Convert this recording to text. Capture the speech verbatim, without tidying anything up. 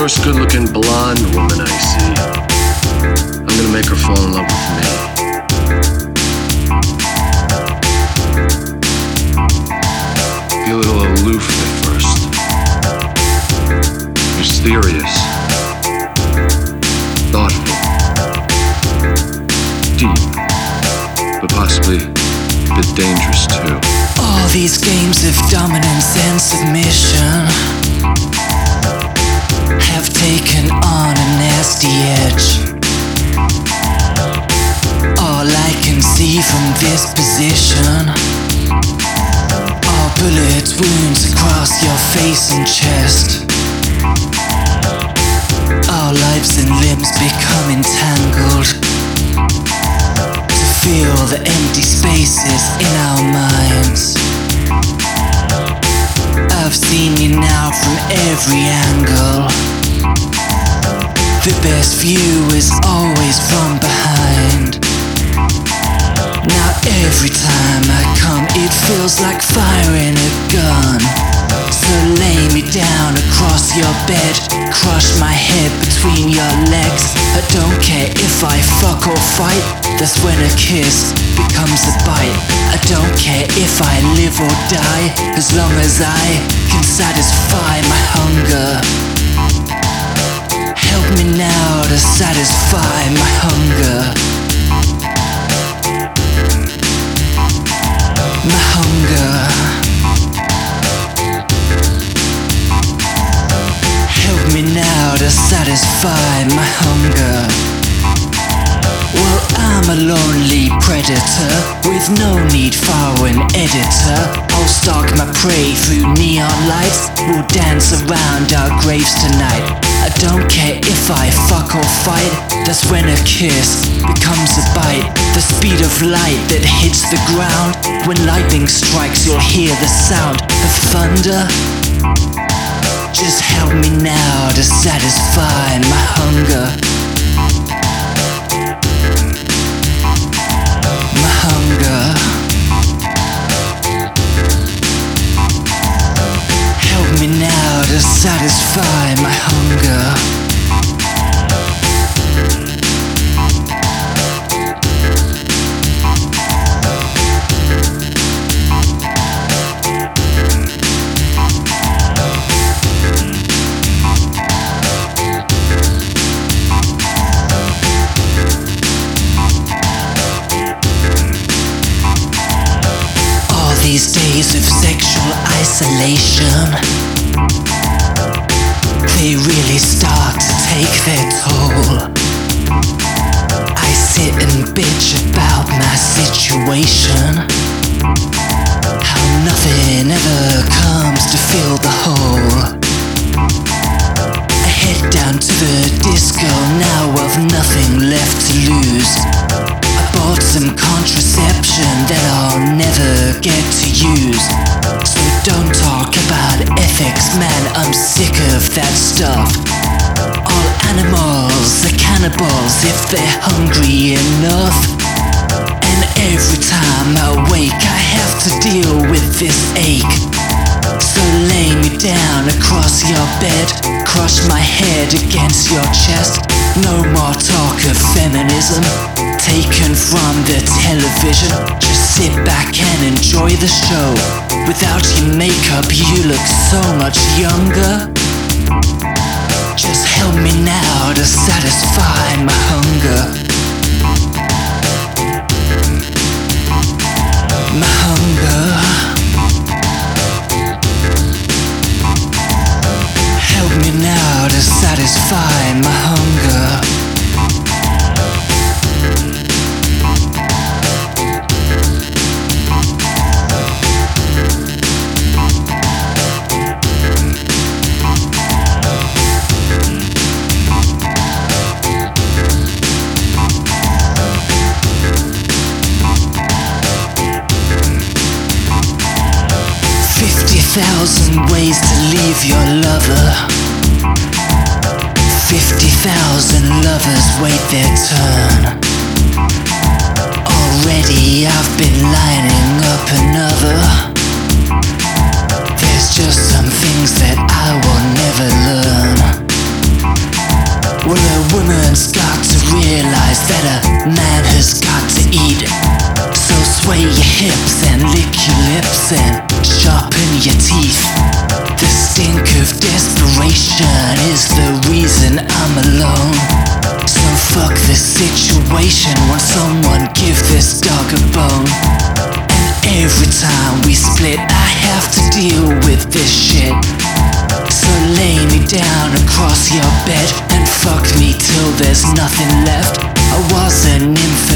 first good-looking blonde woman I see. I'm gonna make her fall in love with me. Be a little aloof at first. Mysterious. Thoughtful. Deep. But possibly a bit dangerous too. All these games of dominance and submission have taken on a nasty edge. All I can see from this position are bullet wounds across your face and chest. Our lives and limbs become entangled to fill the empty spaces in our minds. I've seen you now from every angle. The best view is always from behind. Now every time I come it feels like firing a gun. So lay me down across your bed, crush my head between your legs. I don't care if I fuck or fight, that's when a kiss becomes a bite. I don't care if I live or die, as long as I can satisfy my hunger. Help me now to satisfy my hunger. My hunger. Help me now to satisfy my hunger. Well, I'm a lonely predator with no need for an editor. I'll stalk my prey through neon lights. We'll dance around our graves tonight. I don't care if I fuck or fight, that's when a kiss becomes a bite. The speed of light that hits the ground. When lightning strikes you'll hear the sound of thunder. Just help me now to satisfy my hunger. My hunger. Help me now to satisfy my hunger. These days of sexual isolation, they really start to take their toll. I sit and bitch about my situation, how nothing ever comes to fill the hole. I head down to the disco, now I've nothing left to lose. Bought some contraception that I'll never get to use. So don't talk about ethics, man, I'm sick of that stuff. All animals are cannibals if they're hungry enough. And every time I wake I have to deal with this ache. So lay me down across your bed, crush my head against your chest. No more talk of feminism taken from the television. Just sit back and enjoy the show. Without your makeup you look so much younger. Just help me now to satisfy my hunger. My hunger. Help me now to satisfy my hunger. Fifty thousand ways to leave your lover. Fifty thousand lovers wait their turn. Already I've been lining up another. There's just some things that I will never learn. realize that a man has got to eat. So sway your hips and lick your lips and sharpen your teeth. The stink of desperation is the reason I'm alone. So fuck this situation, want someone give this dog a bone. And every time we split I have to deal with this shit. So lay me down across your bed and fuck me till there's nothing left. I was an infant